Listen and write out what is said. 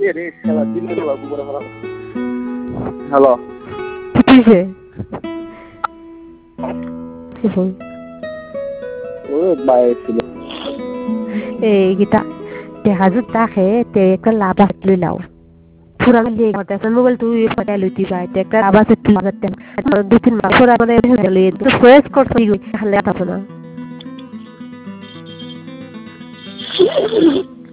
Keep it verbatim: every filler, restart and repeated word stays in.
রে শালা দিলে তো লাগু করে ফেলা হ্যালো কিছে কিছে ও বাই ছিল এই গিটা তে হাজুত তাকে তে একটা লাভ আসলে লাও পুরা লিয়ে ঘটে আছে মোবাইল তুই ফটা লইতি পাই তে একটা আবার তুই মারতে দুই তিন মাস পরে মানে হলে তো ফেস করছই তাহলে কথা না